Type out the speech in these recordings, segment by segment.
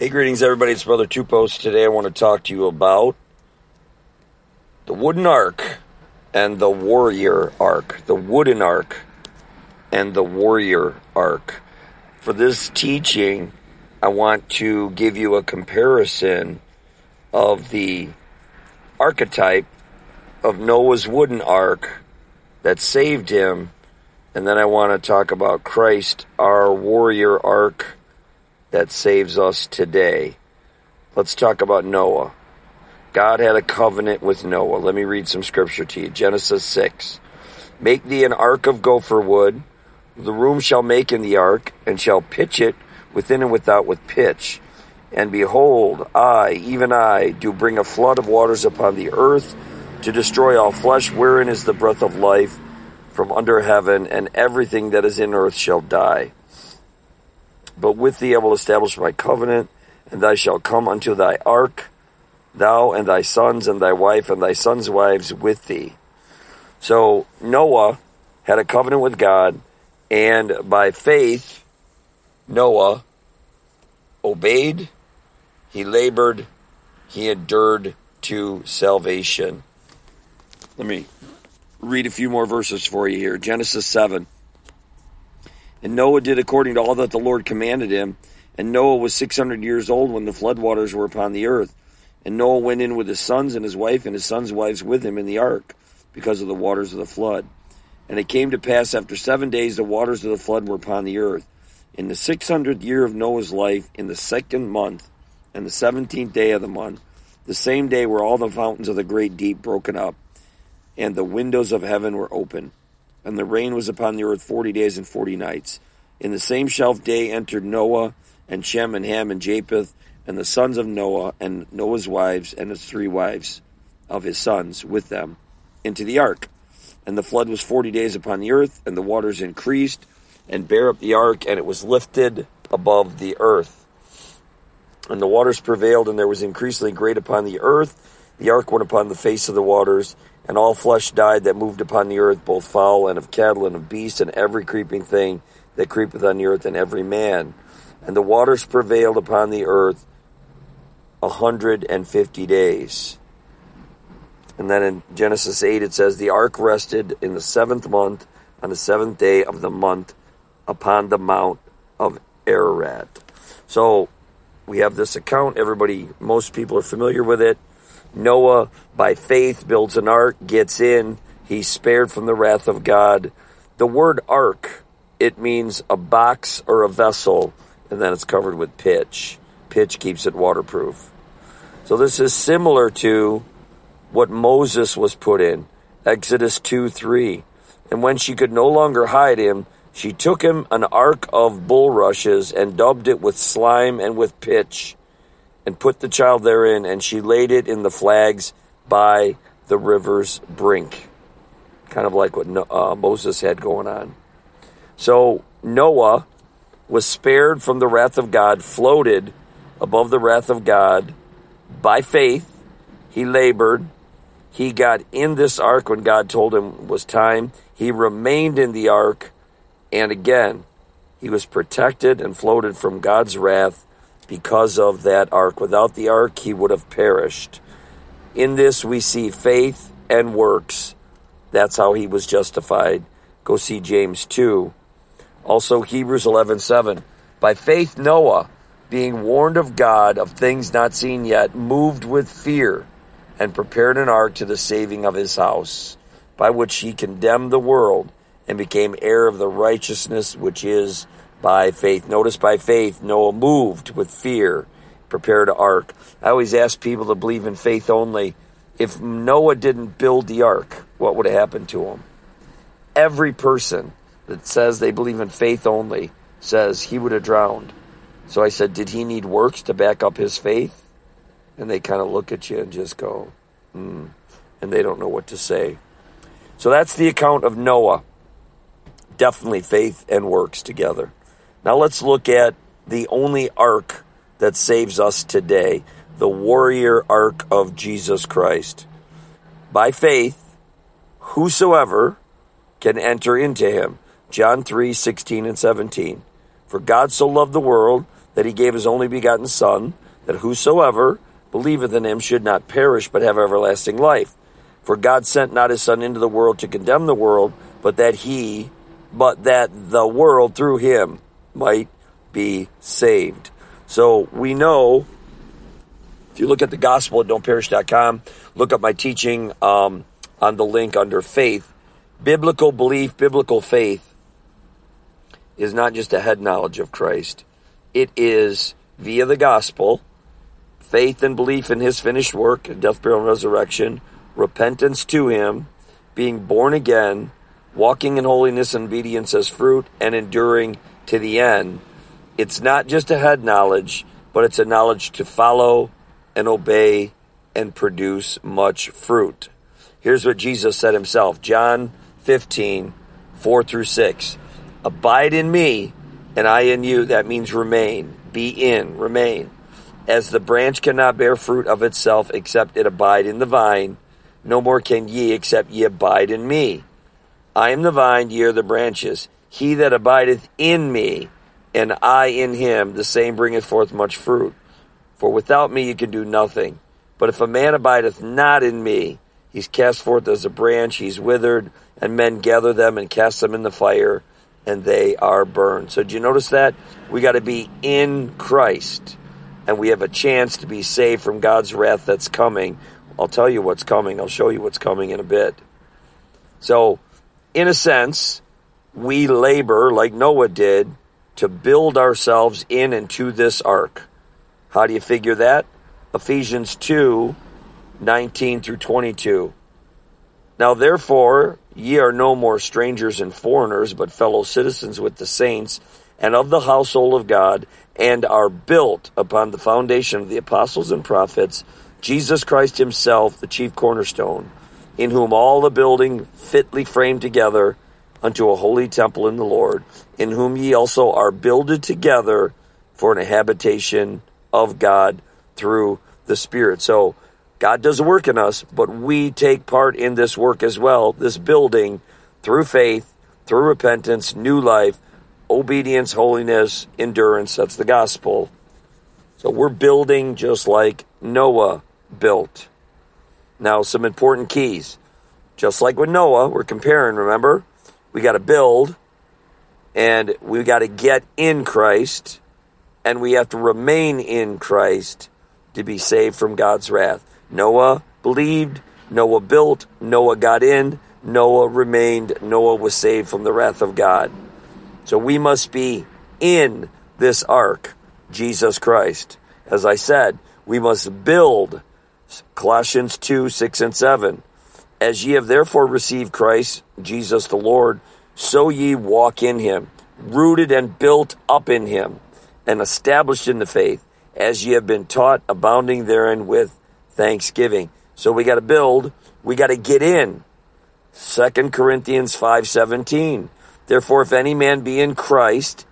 Hey, greetings, everybody. It's Brother Two Post. Today I want to talk to you about the wooden ark and the warrior ark. The wooden ark and the warrior ark. For this teaching, I want to give you a comparison of the archetype of Noah's wooden ark that saved him, and then I want to talk about Christ, our warrior ark that saves us today. Let's talk about Noah. God had a covenant with Noah. Let me read some scripture to you. Genesis 6. Make thee an ark of gopher wood. The room shall make in the ark, and shall pitch it within and without with pitch. And behold, I, even I, do bring a flood of waters upon the earth, to destroy all flesh, wherein is the breath of life from under heaven, and everything that is in earth shall die. But with thee I will establish my covenant, and thou shalt come unto thy ark, thou and thy sons and thy wife and thy sons' wives with thee. So Noah had a covenant with God, and by faith, Noah obeyed, he labored, he endured to salvation. Let me read a few more verses for you here. Genesis 7. And Noah did according to all that the Lord commanded him. And Noah was 600 years old when the floodwaters were upon the earth. And Noah went in with his sons and his wife and his sons' wives with him in the ark, because of the waters of the flood. And it came to pass after 7 days the waters of the flood were upon the earth. In the 600th year of Noah's life, in the 2nd month, and the 17th day of the month, the same day were all the fountains of the great deep broken up, and the windows of heaven were open. And the rain was upon the earth 40 days and 40 nights. In the same shelf day entered Noah, and Shem, and Ham, and Japheth, and the sons of Noah, and Noah's wives, and his 3 wives of his sons with them, into the ark. And the flood was 40 days upon the earth, and the waters increased, and bare up the ark, and it was lifted above the earth. And the waters prevailed, and there was increasingly great upon the earth. The ark went upon the face of the waters, and all flesh died that moved upon the earth, both fowl and of cattle and of beasts, and every creeping thing that creepeth on the earth, and every man. And the waters prevailed upon the earth 150 days. And then in Genesis 8 it says, the ark rested in the 7th month, on the 7th day of the month, upon the mount of Ararat. So we have this account. Most people are familiar with it. Noah, by faith, builds an ark, gets in. He's spared from the wrath of God. The word ark, it means a box or a vessel, and then it's covered with pitch. Pitch keeps it waterproof. So this is similar to what Moses was put in. Exodus 2:3. And when she could no longer hide him, she took him an ark of bulrushes and daubed it with slime and with pitch, and put the child therein, and she laid it in the flags by the river's brink. Kind of like what Moses had going on. So Noah was spared from the wrath of God, floated above the wrath of God by faith. He labored. He got in this ark when God told him it was time. He remained in the ark, and again, he was protected and floated from God's wrath because of that ark. Without the ark, he would have perished. In this, we see faith and works. That's how he was justified. Go see James 2. Also, Hebrews 11:7. By faith, Noah, being warned of God of things not seen yet, moved with fear, and prepared an ark to the saving of his house, by which he condemned the world, and became heir of the righteousness which is by faith. Notice, by faith, Noah moved with fear, prepared an ark. I always ask people to believe in faith only. If Noah didn't build the ark, what would have happened to him? Every person that says they believe in faith only says he would have drowned. So I said, did he need works to back up his faith? And they kind of look at you and just go, and they don't know what to say. So that's the account of Noah. Definitely faith and works together. Now let's look at the only ark that saves us today, the warrior ark of Jesus Christ. By faith, whosoever can enter into him. John 3:16 and 17. For God so loved the world that he gave his only begotten Son, that whosoever believeth in him should not perish, but have everlasting life. For God sent not his Son into the world to condemn the world, but that the world through him might be saved. So we know, if you look at the gospel at don'tperish.com, look up my teaching on the link under faith. Biblical belief, biblical faith is not just a head knowledge of Christ. It is via the gospel, faith and belief in his finished work, death, burial, and resurrection, repentance to him, being born again, walking in holiness and obedience as fruit, and enduring to the end. It's not just a head knowledge, but it's a knowledge to follow and obey and produce much fruit. Here's what Jesus said himself, John 15, 4 through 6. Abide in me, and I in you. That means remain. Be in, remain. As the branch cannot bear fruit of itself except it abide in the vine, no more can ye except ye abide in me. I am the vine, ye are the branches. He that abideth in me, and I in him, the same bringeth forth much fruit. For without me you can do nothing. But if a man abideth not in me, he's cast forth as a branch, he's withered, and men gather them and cast them in the fire, and they are burned. So do you notice that? We got to be in Christ, and we have a chance to be saved from God's wrath that's coming. I'll tell you what's coming. I'll show you what's coming in a bit. So, in a sense, we labor, like Noah did, to build ourselves in and to this ark. How do you figure that? Ephesians 2, 19 through 22. Now therefore, ye are no more strangers and foreigners, but fellow citizens with the saints, and of the household of God, and are built upon the foundation of the apostles and prophets, Jesus Christ himself, the chief cornerstone, in whom all the building fitly framed together unto a holy temple in the Lord, in whom ye also are builded together for an habitation of God through the Spirit. So God does a work in us, but we take part in this work as well, this building, through faith, through repentance, new life, obedience, holiness, endurance. That's the gospel. So we're building just like Noah built. Now, some important keys. Just like with Noah, we're comparing, remember? We got to build, and we got to get in Christ, and we have to remain in Christ to be saved from God's wrath. Noah believed, Noah built, Noah got in, Noah remained, Noah was saved from the wrath of God. So we must be in this ark, Jesus Christ. As I said, we must build, Colossians 2, 6 and 7. As ye have therefore received Christ, Jesus the Lord, so ye walk in him, rooted and built up in him, and established in the faith, as ye have been taught, abounding therein with thanksgiving. So we got to build, we got to get in. 2 Corinthians 5:17. Therefore, if any man be in Christ,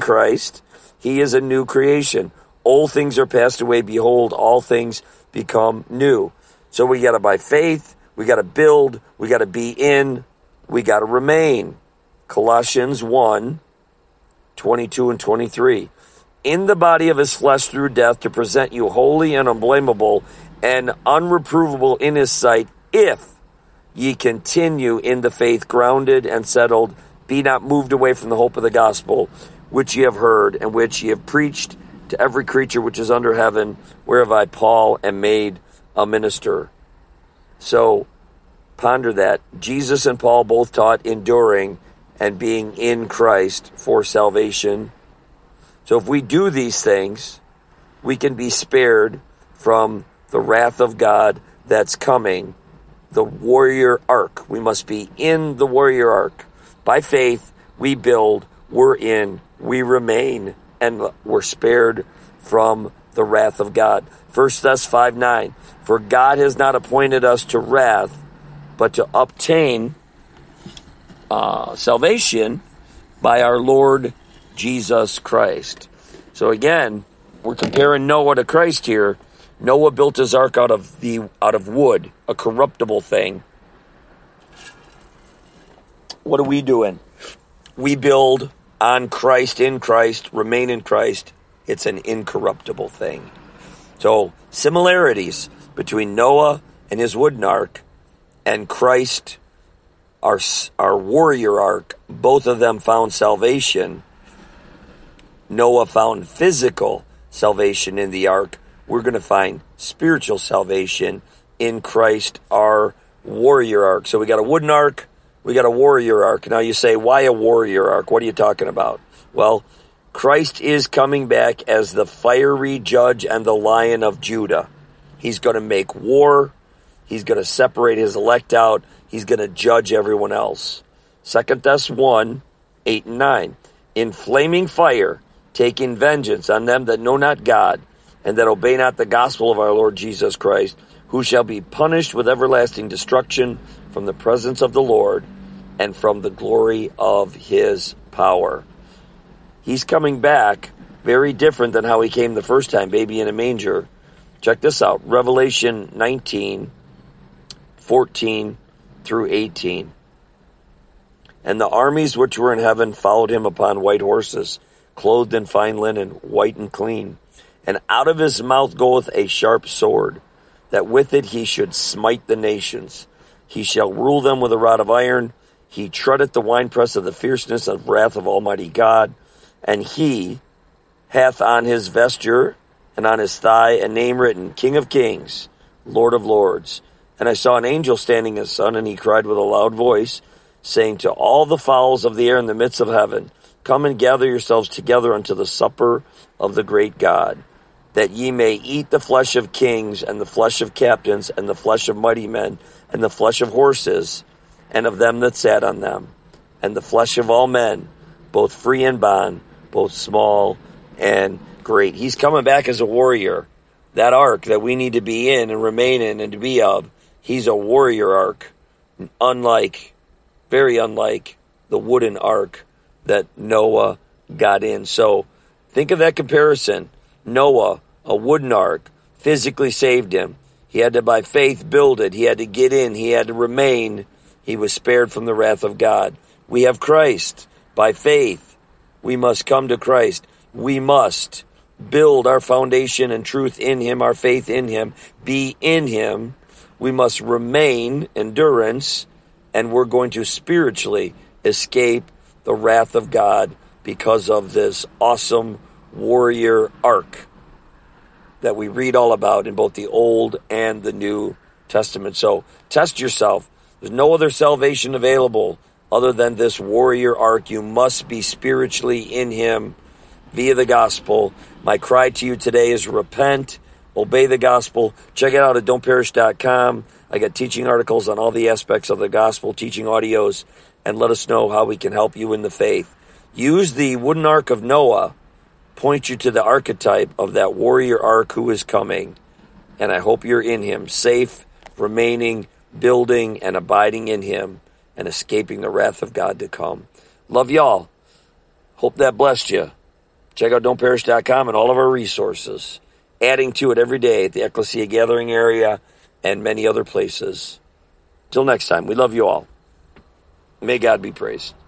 he is a new creation. Old things are passed away. Behold, all things become new. So we got to, by faith, we got to build, we got to be in, we got to remain. Colossians 1, 22 and 23. In the body of his flesh through death, to present you holy and unblameable and unreprovable in his sight, if ye continue in the faith, grounded and settled, be not moved away from the hope of the gospel, which ye have heard, and which ye have preached to every creature which is under heaven, whereof I, Paul, am made a minister. So, ponder that. Jesus and Paul both taught enduring and being in Christ for salvation. So if we do these things, we can be spared from the wrath of God that's coming, the warrior ark. We must be in the warrior ark. By faith, we build, we're in, we remain, and we're spared from the wrath of God. 1 Thess 5:9. For God has not appointed us to wrath, but to obtain salvation by our Lord Jesus Christ. So again, we're comparing Noah to Christ here. Noah built his ark out of wood, a corruptible thing. What are we doing? We build on Christ, in Christ, remain in Christ, It's an incorruptible thing. So similarities between Noah and his wooden ark and Christ, our warrior ark. Both of them found salvation. Noah found physical salvation in the ark. We're going to find spiritual salvation in Christ, our warrior ark. So we got a wooden ark, we got a warrior ark. Now you say, why a warrior ark? What are you talking about? Well, Christ is coming back as the fiery judge and the Lion of Judah. He's going to make war. He's going to separate his elect out. He's going to judge everyone else. 2 Thess 1, 8 and 9. In flaming fire, taking vengeance on them that know not God, and that obey not the gospel of our Lord Jesus Christ, who shall be punished with everlasting destruction from the presence of the Lord and from the glory of his power. He's coming back very different than how he came the first time, baby in a manger. Check this out, Revelation 19, 14 through 18. And the armies which were in heaven followed him upon white horses, clothed in fine linen, white and clean. And out of his mouth goeth a sharp sword, that with it he should smite the nations. He shall rule them with a rod of iron. He treadeth the winepress of the fierceness of wrath of Almighty God. And he hath on his vesture and on his thigh a name written, King of Kings, Lord of Lords. And I saw an angel standing in the sun, and he cried with a loud voice, saying to all the fowls of the air in the midst of heaven, Come and gather yourselves together unto the supper of the great God, that ye may eat the flesh of kings, and the flesh of captains, and the flesh of mighty men, and the flesh of horses, and of them that sat on them, and the flesh of all men, both free and bond, both small and great. He's coming back as a warrior. That ark that we need to be in and remain in and to be of, he's a warrior ark, very unlike the wooden ark that Noah got in. So think of that comparison. Noah, a wooden ark, physically saved him. He had to, by faith, build it. He had to get in. He had to remain. He was spared from the wrath of God. We have Christ. By faith, we must come to Christ. We must build our foundation and truth in him, our faith in him, be in him. We must remain, endurance, and we're going to spiritually escape the wrath of God because of this awesome warrior ark that we read all about in both the Old and the New Testament. So test yourself. There's no other salvation available other than this warrior ark. You must be spiritually in him via the gospel. My cry to you today is repent, obey the gospel. Check it out at don'tperish.com. I got teaching articles on all the aspects of the gospel, teaching audios, and let us know how we can help you in the faith. Use the wooden ark of Noah, point you to the archetype of that warrior ark who is coming. And I hope you're in him, safe, remaining, building, and abiding in him, and escaping the wrath of God to come. Love y'all. Hope that blessed you. Check out don'tperish.com and all of our resources. Adding to it every day at the Ecclesia Gathering area and many other places. Till next time, we love you all. May God be praised.